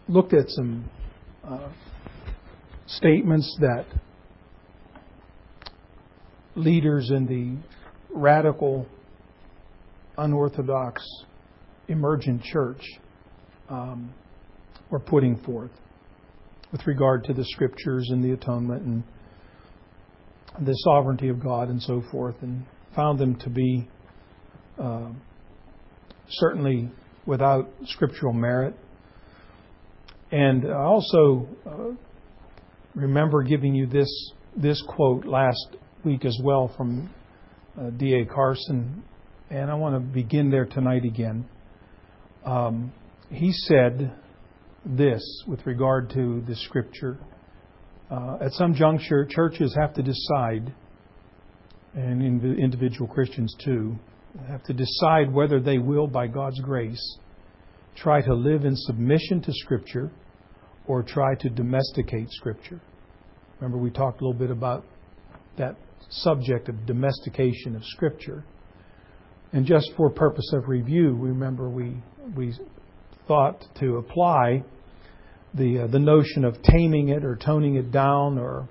looked at some statements that leaders in the radical, unorthodox, emergent church were putting forth with regard to the Scriptures and the atonement and the sovereignty of God and so forth, and found them to be certainly without scriptural merit. And I also remember giving you this quote last week as well from D.A. Carson, and I want to begin there tonight again. He said this with regard to the Scripture. At some juncture, churches have to decide, and individual Christians too, have to decide whether they will, by God's grace, try to live in submission to Scripture or try to domesticate Scripture. Remember, we talked a little bit about that subject of domestication of Scripture. And just for purpose of review, remember we thought to apply the notion of taming it or toning it down or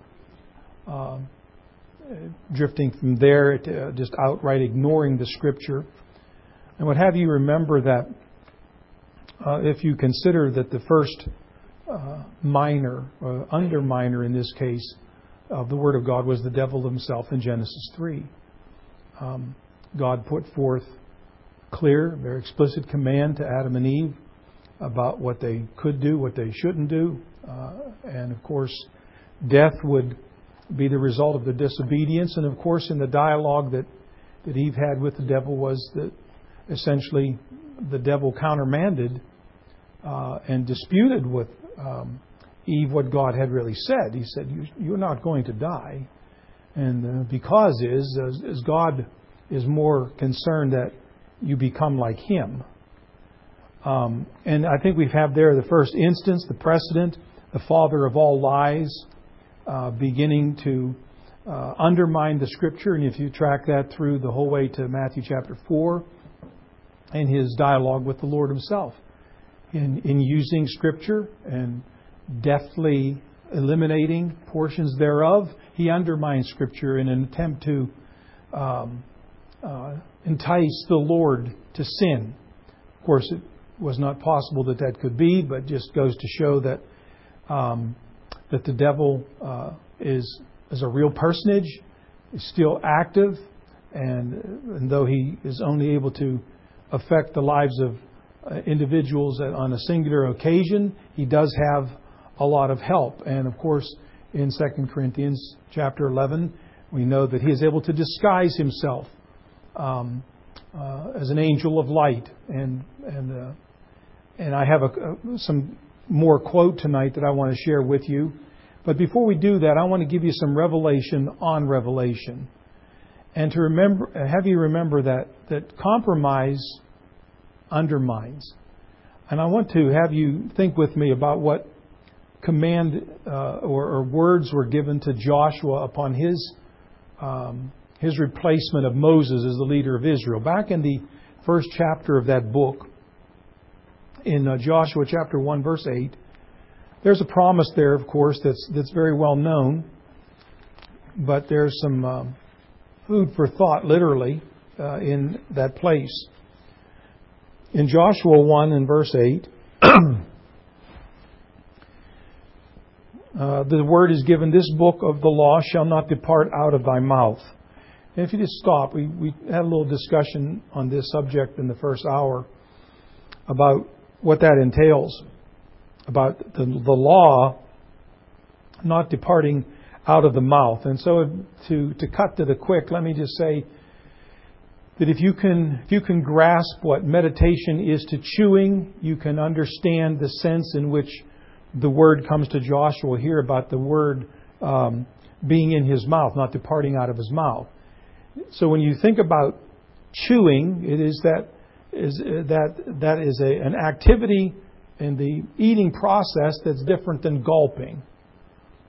drifting from there to just outright ignoring the Scripture. And what have you remember that if you consider that the first minor, or underminer in this case, of the Word of God was the devil himself in Genesis 3. God put forth clear, very explicit command to Adam and Eve about what they could do, what they shouldn't do. And of course, death would be the result of the disobedience. And of course, in the dialogue that Eve had with the devil was that essentially the devil countermanded and disputed with Eve what God had really said. He said, you're not going to die. And because is God is more concerned that you become like Him. And I think we have there the first instance, the precedent, the father of all lies, beginning to undermine the Scripture. And if you track that through the whole way to Matthew chapter 4 and his dialogue with the Lord Himself, in using Scripture and deftly eliminating portions thereof, he undermines Scripture in an attempt to entice the Lord to sin. Of course, it was not possible that could be, but just goes to show that that the devil is a real personage, is still active, and though he is only able to affect the lives of individuals on a singular occasion, he does have a lot of help. And of course, in 2 Corinthians chapter 11, we know that he is able to disguise himself as an angel of light. And I have some more quote tonight that I want to share with you. But before we do that, I want to give you some revelation on revelation, and to have you remember that compromise undermines. And I want to have you think with me about what command or words were given to Joshua upon his replacement of Moses as the leader of Israel. Back in the first chapter of that book, in Joshua chapter 1, verse 8, there's a promise there, of course, that's very well known, but there's some food for thought, literally, in that place. In Joshua 1 and verse 8, the word is given, this book of the law shall not depart out of thy mouth. And if you just stop, we had a little discussion on this subject in the first hour about what that entails, about the law not departing out of the mouth. And so to cut to the quick, let me just say that if you can grasp what meditation is to chewing, you can understand the sense in which the word comes to Joshua here about the word being in his mouth, not departing out of his mouth. So when you think about chewing, it is that is an activity in the eating process that's different than gulping.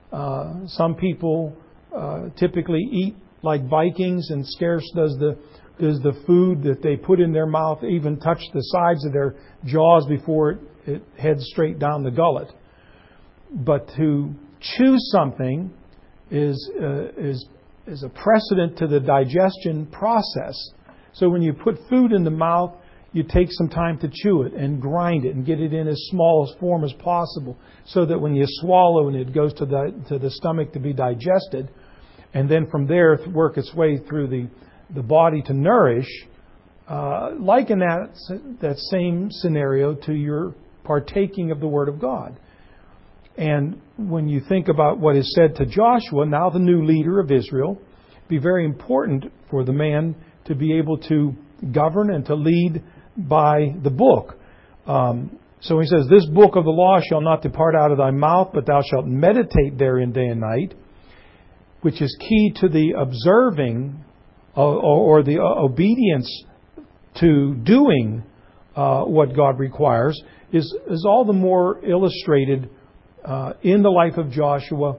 Some people typically eat like Vikings, and scarce does the does the food that they put in their mouth even touch the sides of their jaws before it heads straight down the gullet. But to chew something is a precedent to the digestion process. So when you put food in the mouth, you take some time to chew it and grind it and get it in as small a form as possible, so that when you swallow and it goes to the stomach to be digested, and then from there work its way through the body to nourish. Liken that same scenario to your partaking of the Word of God. And when you think about what is said to Joshua, now the new leader of Israel, it'd be very important for the man to be able to govern and to lead by the book. So he says, "This book of the law shall not depart out of thy mouth, but thou shalt meditate therein day and night," which is key to the observing or the obedience to doing what God requires, is all the more illustrated in the life of Joshua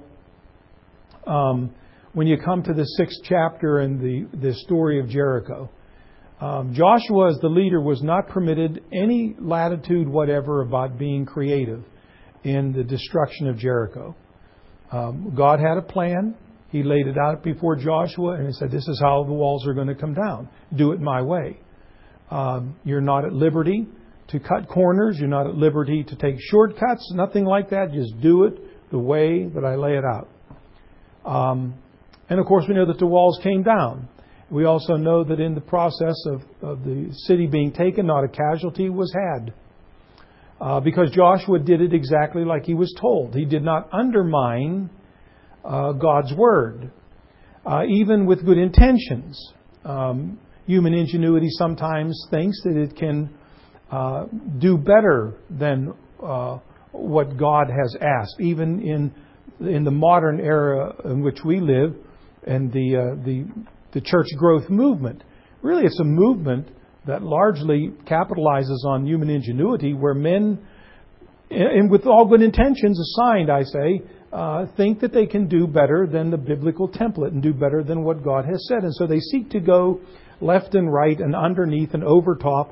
when you come to the 6th chapter and the story of Jericho. Joshua, as the leader, was not permitted any latitude whatever about being creative in the destruction of Jericho. God had a plan. He laid it out before Joshua and he said, "This is how the walls are going to come down. Do it my way." You're not at liberty to cut corners. You're not at liberty to take shortcuts. Nothing like that. Just do it the way that I lay it out. And of course, we know that the walls came down. We also know that in the process of the city being taken, not a casualty was had. Because Joshua did it exactly like he was told. He did not undermine God's Word, even with good intentions. Human ingenuity sometimes thinks that it can do better than what God has asked, even in the modern era in which we live, and the church growth movement. Really, it's a movement that largely capitalizes on human ingenuity, where men, and with all good intentions assigned, I say, think that they can do better than the biblical template and do better than what God has said. And so they seek to go left and right and underneath and over top.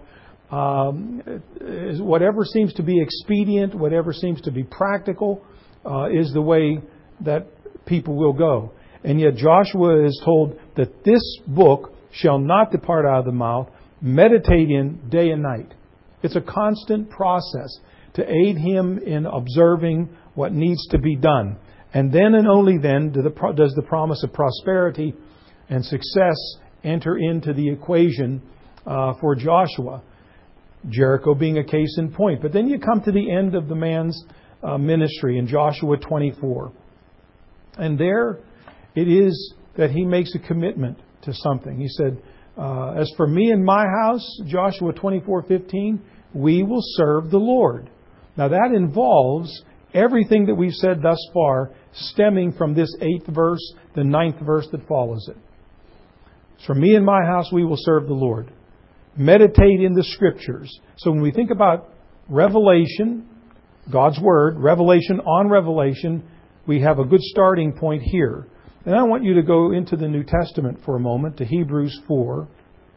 Whatever seems to be expedient, whatever seems to be practical, is the way that people will go. And yet Joshua is told that this book shall not depart out of the mouth, meditate in day and night. It's a constant process to aid him in observing what needs to be done. And then and only then does the promise of prosperity and success enter into the equation for Joshua. Jericho being a case in point. But then you come to the end of the man's ministry in Joshua 24. And there it is that he makes a commitment to something. He said, "As for me and my house," Joshua 24:15, "we will serve the Lord." Now that involves everything that we've said thus far, stemming from this 8th verse, the 9th verse that follows it. "As for me and my house, we will serve the Lord." Meditate in the Scriptures. So when we think about revelation, God's Word, revelation on revelation, we have a good starting point here. And I want you to go into the New Testament for a moment, to Hebrews 4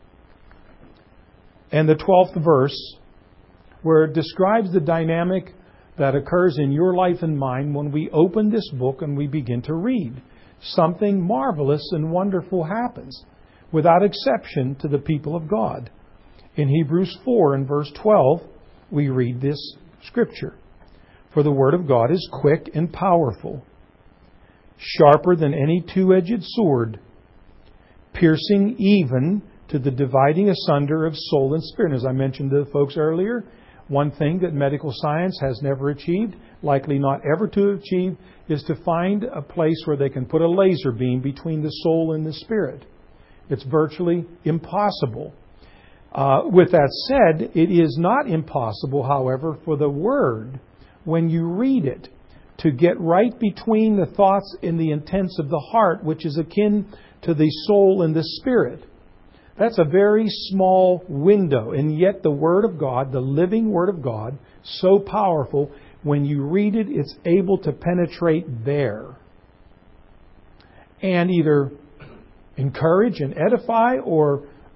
and the 12th verse, where it describes the dynamic that occurs in your life and mine when we open this book and we begin to read. Something marvelous and wonderful happens, without exception, to the people of God. In Hebrews 4 and verse 12, we read this scripture. "For the Word of God is quick and powerful, sharper than any two-edged sword, piercing even to the dividing asunder of soul and spirit." As I mentioned to the folks earlier, one thing that medical science has never achieved, likely not ever to achieve, is to find a place where they can put a laser beam between the soul and the spirit. It's virtually impossible. With that said, it is not impossible, however, for the Word, when you read it, to get right between the thoughts and the intents of the heart, which is akin to the soul and the spirit. That's a very small window, and yet the Word of God, the living Word of God, so powerful, when you read it, it's able to penetrate there and either encourage and edify or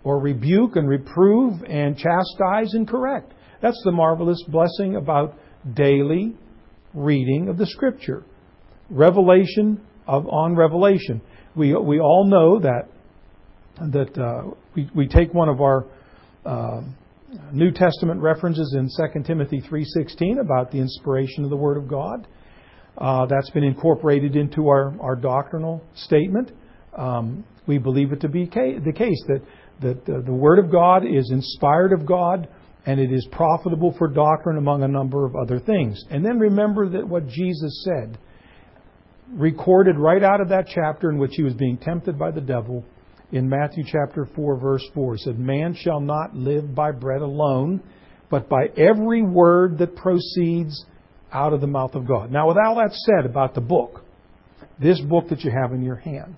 or rebuke and reprove and chastise and correct. That's the marvelous blessing about daily reading of the Scripture. Revelation on revelation. We all know that we take one of our New Testament references in 2 Timothy 3:16 about the inspiration of the Word of God. That's been incorporated into our doctrinal statement. We believe it to be the case that the Word of God is inspired of God, and it is profitable for doctrine among a number of other things. And then remember that what Jesus said, recorded right out of that chapter in which He was being tempted by the devil, in Matthew chapter 4, verse 4. He said, "Man shall not live by bread alone, but by every word that proceeds out of the mouth of God." Now, with all that said about the book, this book that you have in your hand,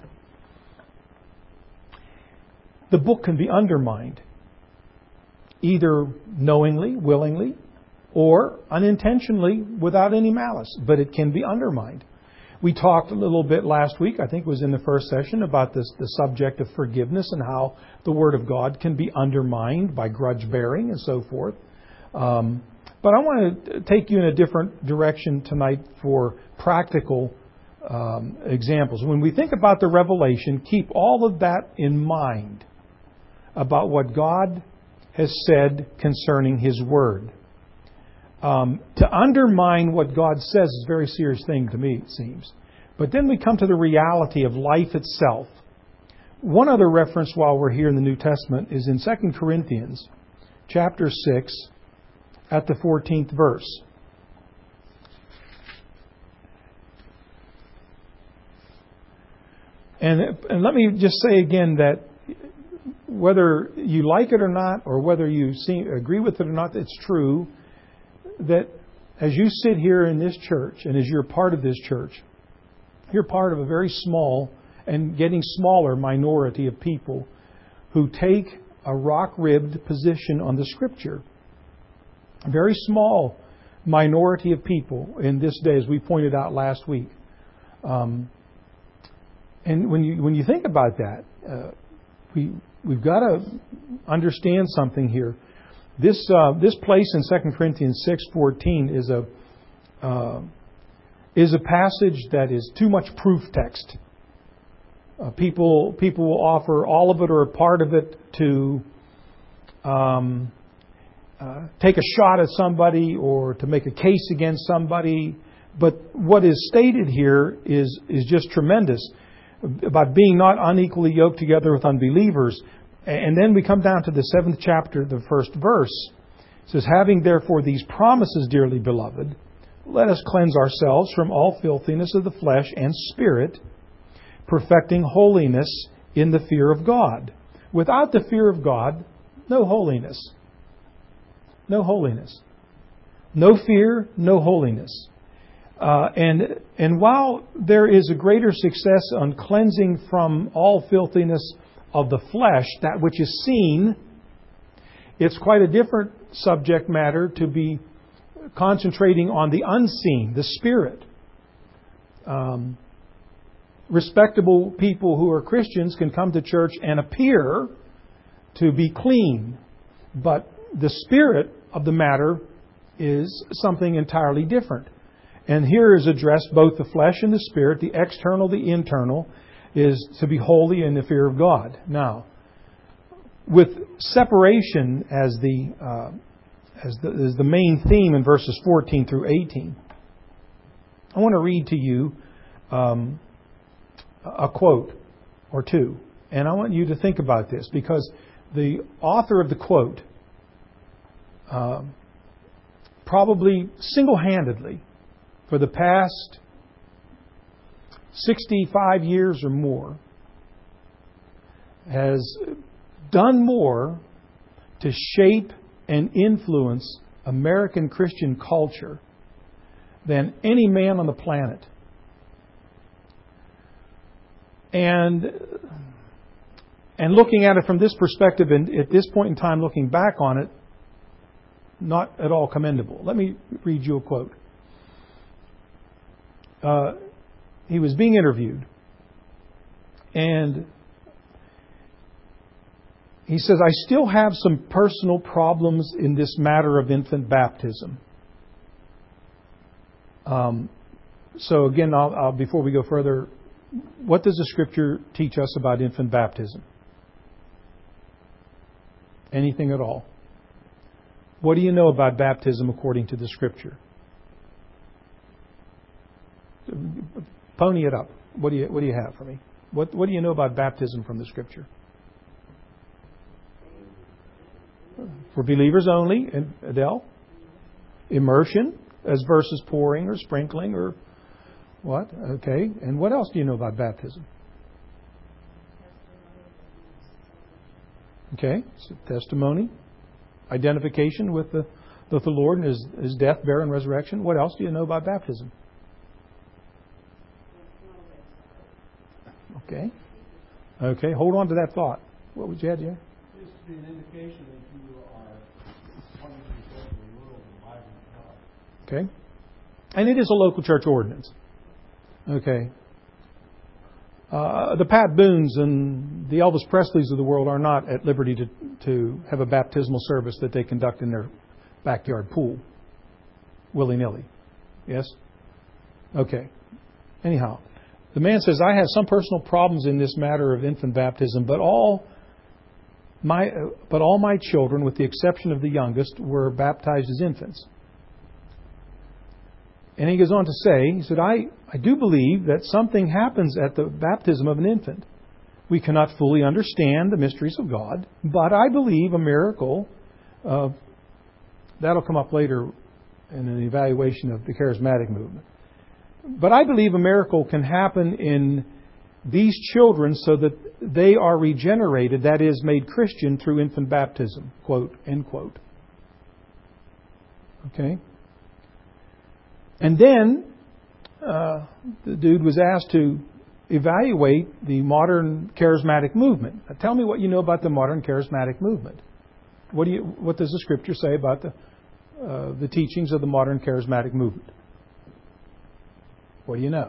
the book can be undermined, either knowingly, willingly, or unintentionally without any malice. But it can be undermined. We talked a little bit last week, I think it was in the first session, about the subject of forgiveness and how the Word of God can be undermined by grudge bearing and so forth. But I want to take you in a different direction tonight for practical examples. When we think about the revelation, keep all of that in mind about what God has said concerning His Word. To undermine what God says is a very serious thing to me, it seems. But then we come to the reality of life itself. One other reference while we're here in the New Testament is in 2 Corinthians chapter 6 at the 14th verse. And let me just say again that whether you like it or not, or whether you agree with it or not, it's true that as you sit here in this church and as you're part of this church, you're part of a very small and getting smaller minority of people who take a rock-ribbed position on the Scripture. A very small minority of people in this day, as we pointed out last week. And when you think about that, we've got to understand something here. This place in 2 Corinthians 6:14 is a passage that is too much proof text. People will offer all of it or a part of it to take a shot at somebody or to make a case against somebody. But what is stated here is just tremendous about being not unequally yoked together with unbelievers. And then we come down to the 7th chapter, the first verse. It says, "Having therefore these promises, dearly beloved, let us cleanse ourselves from all filthiness of the flesh and spirit, perfecting holiness in the fear of God." Without the fear of God, no holiness. No holiness. No fear, no holiness. And while there is a greater success on cleansing from all filthiness of the flesh, that which is seen, it's quite a different subject matter to be concentrating on the unseen, the spirit. Respectable people who are Christians can come to church and appear to be clean, but the spirit of the matter is something entirely different. And here is addressed both the flesh and the spirit, the external, the internal, is to be holy in the fear of God. Now, with separation as the main theme in verses 14 through 18, I want to read to you a quote or two. And I want you to think about this, because the author of the quote probably single-handedly for the past 65 years or more has done more to shape and influence American Christian culture than any man on the planet. And looking at it from this perspective, and at this point in time looking back on it, not at all commendable. Let me read you a quote. He was being interviewed, and he says, I still have some personal problems in this matter of infant baptism. So again, before we go further, what does the Scripture teach us about infant baptism? Anything at all? What do you know about baptism according to the Scripture? Pony it up. What do you have for me? What do you know about baptism from the Scripture? For believers only, and Adele? Immersion as versus pouring or sprinkling or what? Okay. And what else do you know about baptism? Okay. So testimony, identification with the Lord and His death, burial, and resurrection. What else do you know about baptism? Okay. Okay. Hold on to that thought. What would you add, Jerry? It's to be an indication that you are coming to the world and abiding with God. Okay. And it is a local church ordinance. Okay. The Pat Boones and the Elvis Presleys of the world are not at liberty to have a baptismal service that they conduct in their backyard pool, willy-nilly. Yes? Okay. Anyhow, the man says, I have some personal problems in this matter of infant baptism, but all my children, with the exception of the youngest, were baptized as infants. And he goes on to say, he said, I do believe that something happens at the baptism of an infant. We cannot fully understand the mysteries of God, but I believe a miracle, that'll come up later in an evaluation of the charismatic movement. But I believe a miracle can happen in these children so that they are regenerated, that is, made Christian through infant baptism, quote, end quote. Okay? And then the dude was asked to evaluate the modern charismatic movement. Now, tell me what you know about the modern charismatic movement. What does the Scripture say about the teachings of the modern charismatic movement? What do you know?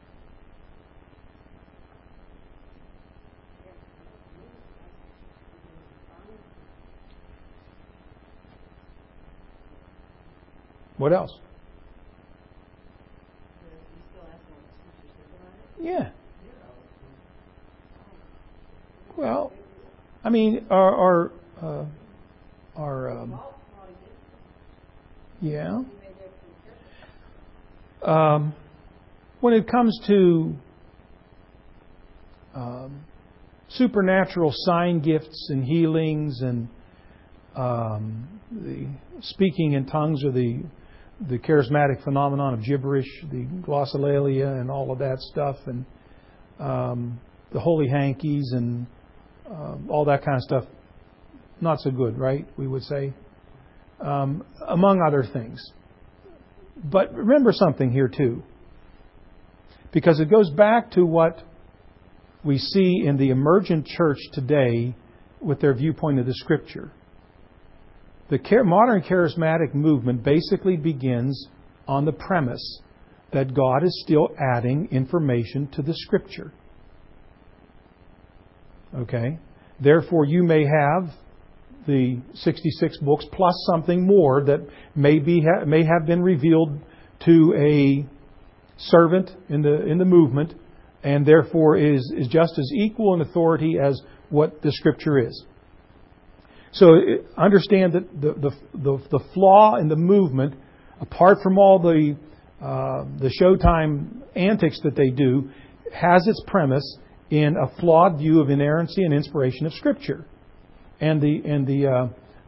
What else? Yeah. Well, I mean, yeah. When it comes to supernatural sign gifts and healings and the speaking in tongues or the charismatic phenomenon of gibberish, the glossolalia and all of that stuff, and the holy hankies and all that kind of stuff, not so good, right? We would say, among other things. But remember something here too, because it goes back to what we see in the emergent church today with their viewpoint of the Scripture. The modern charismatic movement basically begins on the premise that God is still adding information to the Scripture. Okay? Therefore, you may have the 66 books plus something more that may have been revealed to a servant in the movement, and therefore is just as equal in authority as what the Scripture is. So understand that the flaw in the movement, apart from all the Showtime antics that they do, has its premise in a flawed view of inerrancy and inspiration of Scripture, and the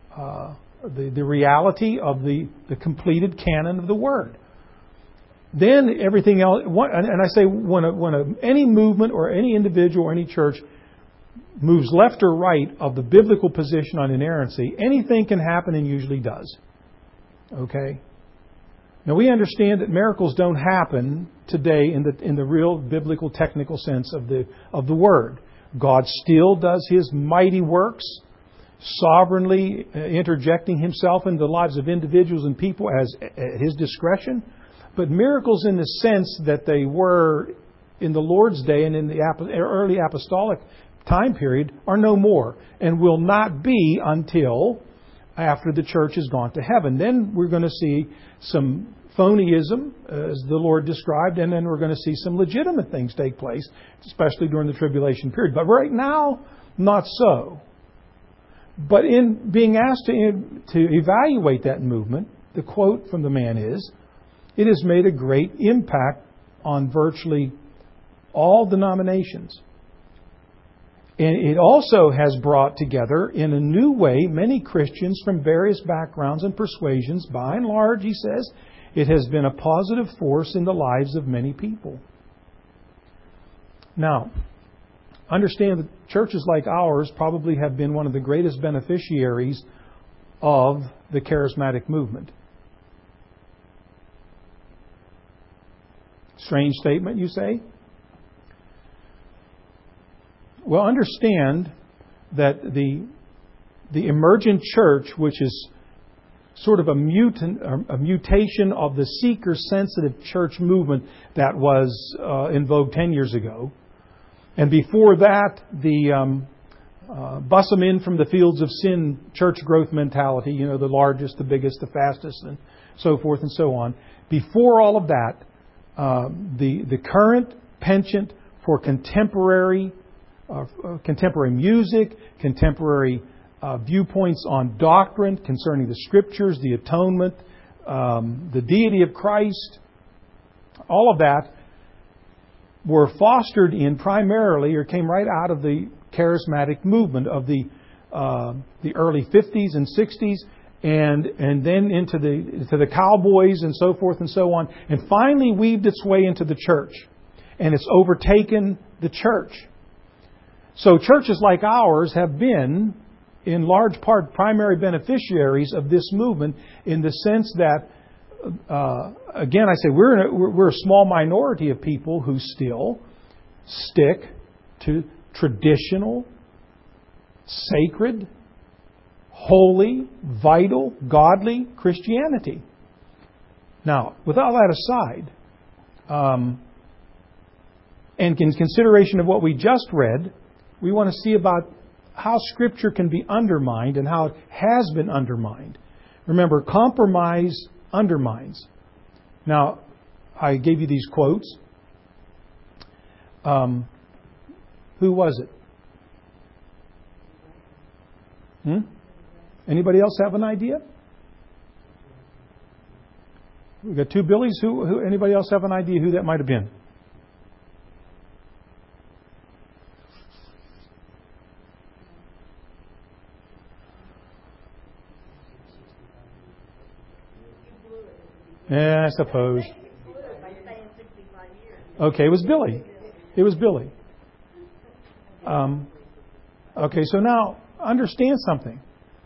reality of the completed canon of the Word. Then everything else, and I say when any movement or any individual or any church moves left or right of the biblical position on inerrancy, anything can happen and usually does. Okay? Now we understand that miracles don't happen today in the real biblical technical sense of the word. God still does His mighty works, sovereignly interjecting Himself into the lives of individuals and people at His discretion. But miracles in the sense that they were in the Lord's day and in the early apostolic time period are no more and will not be until after the church has gone to heaven. Then we're going to see some phonyism, as the Lord described, and then we're going to see some legitimate things take place, especially during the tribulation period. But right now, not so. But in being asked to evaluate that movement, the quote from the man is, "It has made a great impact on virtually all denominations. And it also has brought together in a new way many Christians from various backgrounds and persuasions. By and large," he says, "it has been a positive force in the lives of many people." Now, understand that churches like ours probably have been one of the greatest beneficiaries of the charismatic movement. Strange statement, you say? Well, understand that the emergent church, which is sort of a mutation of the seeker-sensitive church movement that was in vogue 10 years ago, and before that, the bus them in from the fields of sin church growth mentality, the largest, the biggest, the fastest, and so forth and so on. Before all of that, the current penchant for contemporary music, contemporary viewpoints on doctrine concerning the Scriptures, the atonement, the deity of Christ, all of that were fostered in primarily, or came right out of the charismatic movement of the early 50s and 60s, and then into the cowboys and so forth and so on, and finally weaved its way into the church, and it's overtaken the church. So churches like ours have been, in large part, primary beneficiaries of this movement, in the sense that, again, I say we're a small minority of people who still stick to traditional, sacred, holy, vital, godly Christianity. Now, with all that aside, and in consideration of what we just read, we want to see about how Scripture can be undermined and how it has been undermined. Remember, compromise undermines. Now, I gave you these quotes. Who was it? Anybody else have an idea? We've got two Billies. Who? Anybody else have an idea who that might have been? Yeah, I suppose. Okay, it was Billy. It was Billy. Okay, so now understand something.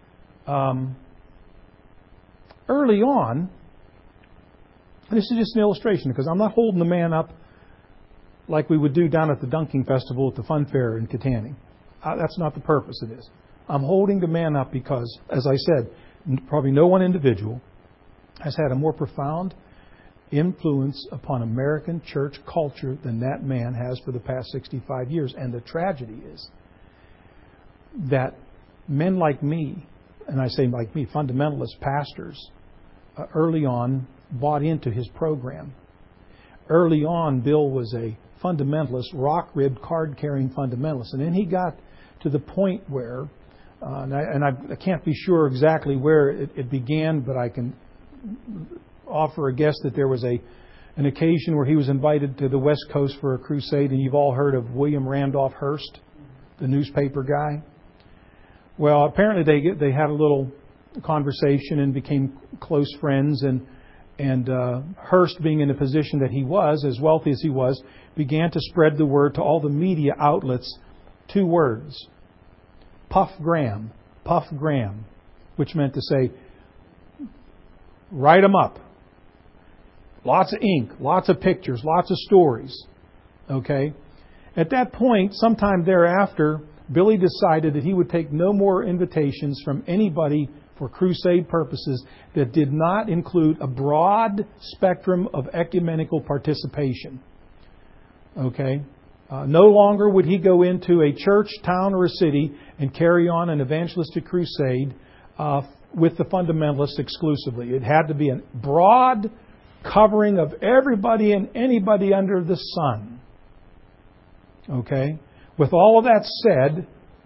Early on, this is just an illustration because I'm not holding the man up like we would do down at the Dunking Festival at the Fun Fair in Katanning. That's not the purpose of this. I'm holding the man up because, as I said, probably no one individual has had a more profound influence upon American church culture than that man has for the past 65 years. And the tragedy is that men like me, and I say like me, fundamentalist pastors, early on bought into his program. Early on, Bill was a fundamentalist, rock-ribbed, card-carrying fundamentalist. And then he got to the point where, and I can't be sure exactly where it began, but I can offer a guess that there was an occasion where he was invited to the West Coast for a crusade, and you've all heard of William Randolph Hearst, the newspaper guy. Well, apparently they had a little conversation and became close friends, and Hearst, being in the position that he was, as wealthy as he was, began to spread the word to all the media outlets. 2 words: Puff Graham, which meant to say, write them up. Lots of ink, lots of pictures, lots of stories. Okay? At that point, sometime thereafter, Billy decided that he would take no more invitations from anybody for crusade purposes that did not include a broad spectrum of ecumenical participation. Okay? No longer would he go into a church, town, or a city and carry on an evangelistic crusade with the fundamentalists exclusively. It had to be a broad covering of everybody and anybody under the sun. Okay? With all of that said,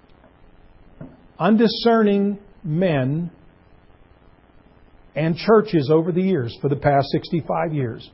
undiscerning men and churches over the years, for the past 65 years,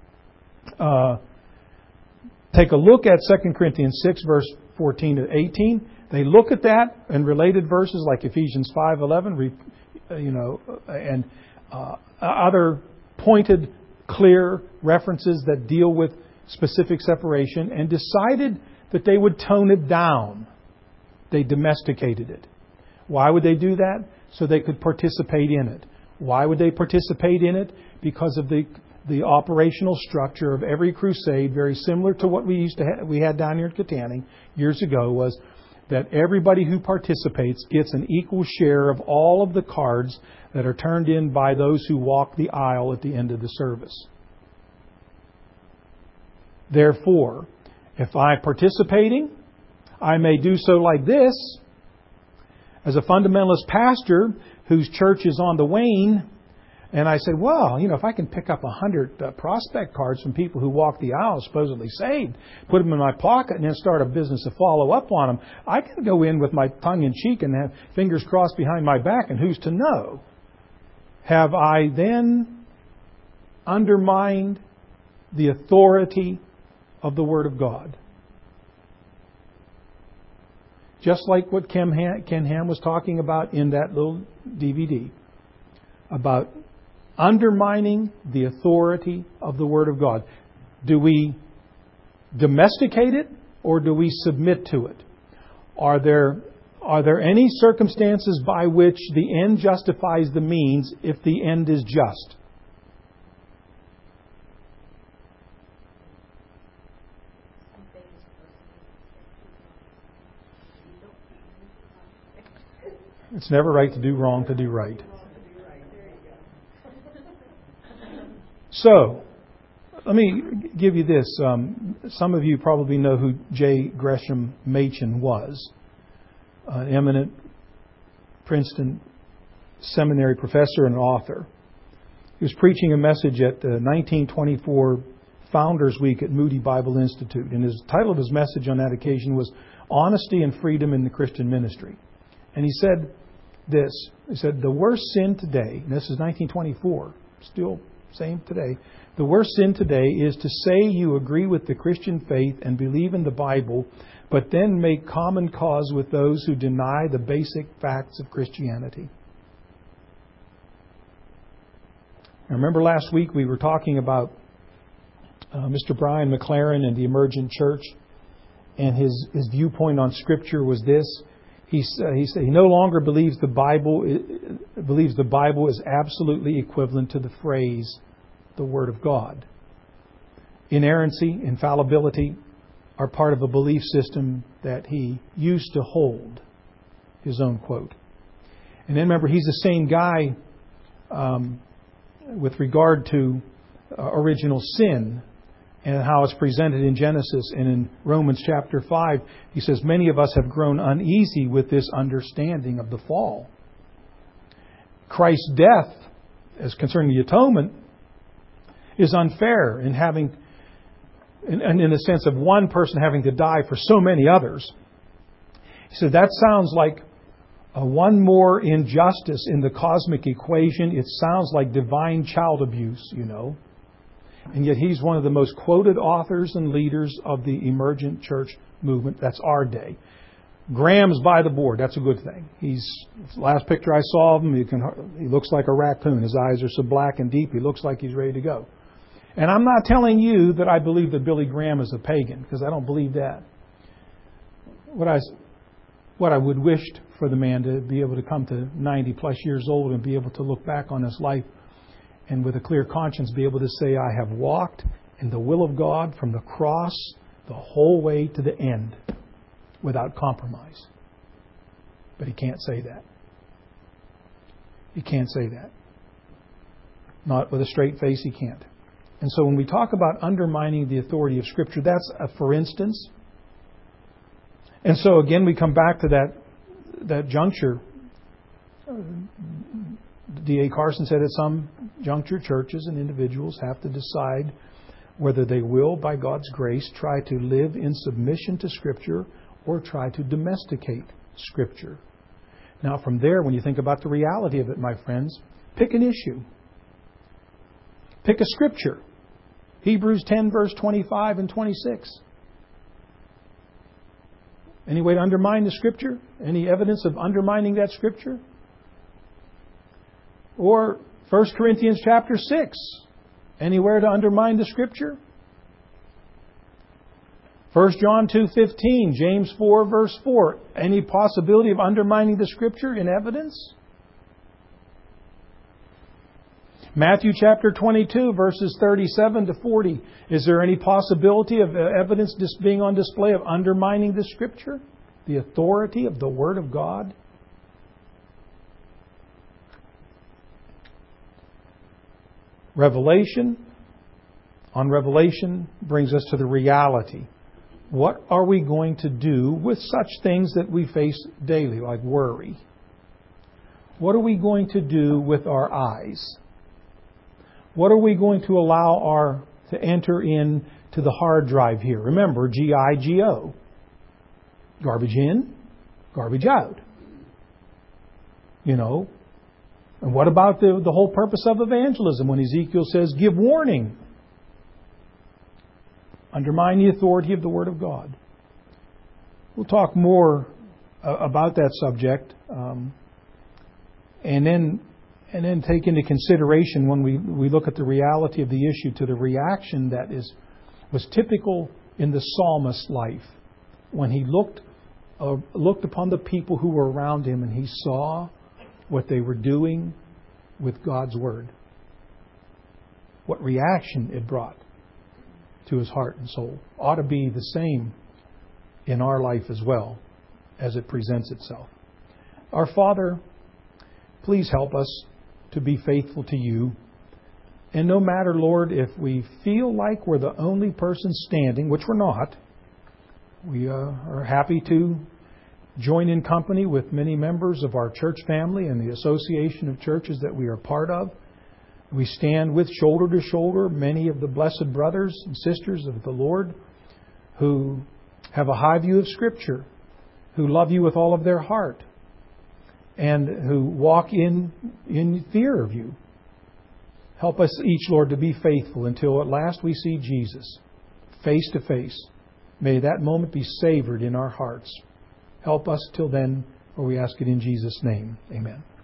take a look at 2 Corinthians 6, verse 14 to 18. They look at that and related verses like Ephesians 5:11, and other pointed, clear references that deal with specific separation, and decided that they would tone it down. They domesticated it. Why would they do that? So they could participate in it. Why would they participate in it? Because of the operational structure of every crusade, very similar to what we had down here at Katanning years ago, was that everybody who participates gets an equal share of all of the cards that are turned in by those who walk the aisle at the end of the service. Therefore, if I'm participating, I may do so like this. As a fundamentalist pastor whose church is on the wane, and I said, well, if I can pick up 100 prospect cards from people who walk the aisle supposedly saved, put them in my pocket, and then start a business to follow up on them, I can go in with my tongue in cheek and have fingers crossed behind my back, and who's to know? Have I then undermined the authority of the Word of God? Just like what Ken Ham was talking about in that little DVD, about undermining the authority of the Word of God. Do we domesticate it or do we submit to it? Are there any circumstances by which the end justifies the means if the end is just? It's never right to do wrong to do right. So, let me give you this. Some of you probably know who J. Gresham Machen was. An eminent Princeton seminary professor and author. He was preaching a message at the 1924 Founders Week at Moody Bible Institute. And the title of his message on that occasion was Honesty and Freedom in the Christian Ministry. And he said this. He said, the worst sin today, and this is 1924, still same today, the worst sin today is to say you agree with the Christian faith and believe in the Bible, but then make common cause with those who deny the basic facts of Christianity. I remember last week we were talking about Mr. Brian McLaren and the Emergent Church, and his viewpoint on Scripture was this. He said he no longer believes the Bible is absolutely equivalent to the phrase, the Word of God. Inerrancy, infallibility are part of a belief system that he used to hold, his own quote. And then remember, he's the same guy with regard to original sin and how it's presented in Genesis and in Romans chapter 5. He says, many of us have grown uneasy with this understanding of the fall. Christ's death, as concerning the atonement, is unfair in having, in the sense of one person having to die for so many others. He said, that sounds like one more injustice in the cosmic equation. It sounds like divine child abuse, And yet he's one of the most quoted authors and leaders of the emergent church movement. That's our day. Graham's by the board. That's a good thing. The last picture I saw of him, he looks like a raccoon. His eyes are so black and deep, he looks like he's ready to go. And I'm not telling you that I believe that Billy Graham is a pagan, because I don't believe that. What I would wished for the man to be able to come to 90 plus years old and be able to look back on his life and with a clear conscience be able to say, I have walked in the will of God from the cross the whole way to the end without compromise. But he can't say that. He can't say that. Not with a straight face, he can't. And so when we talk about undermining the authority of Scripture, that's a for instance. And so again, we come back to that juncture. D.A. Carson said at some juncture, churches and individuals have to decide whether they will, by God's grace, try to live in submission to Scripture or try to domesticate Scripture. Now from there, when you think about the reality of it, my friends, pick an issue. Pick a Scripture. Hebrews 10, verse 25 and 26. Any way to undermine the Scripture? Any evidence of undermining that Scripture? Or 1 Corinthians chapter 6. Anywhere to undermine the Scripture? 1 John 2:15, James 4, verse 4. Any possibility of undermining the Scripture in evidence? Matthew chapter 22, verses 37 to 40. Is there any possibility of evidence just being on display of undermining the Scripture? The authority of the Word of God? Revelation on Revelation brings us to the reality. What are we going to do with such things that we face daily, like worry? What are we going to do with our eyes? What are we going to allow to enter in to the hard drive here? Remember, G-I-G-O. Garbage in, garbage out. You know. And what about the whole purpose of evangelism when Ezekiel says, give warning? Undermine the authority of the Word of God. We'll talk more about that subject and then take into consideration when we look at the reality of the issue to the reaction that was typical in the psalmist's life when he looked upon the people who were around him and he saw what they were doing with God's Word. What reaction it brought to his heart and soul ought to be the same in our life as well as it presents itself. Our Father, please help us to be faithful to You. And no matter, Lord, if we feel like we're the only person standing, which we're not, we are happy to join in company with many members of our church family and the association of churches that we are part of. We stand with shoulder to shoulder many of the blessed brothers and sisters of the Lord who have a high view of Scripture, who love You with all of their heart, and who walk in fear of You. Help us each, Lord, to be faithful until at last we see Jesus face to face. May that moment be savored in our hearts. Help us till then, for we ask it in Jesus' name. Amen.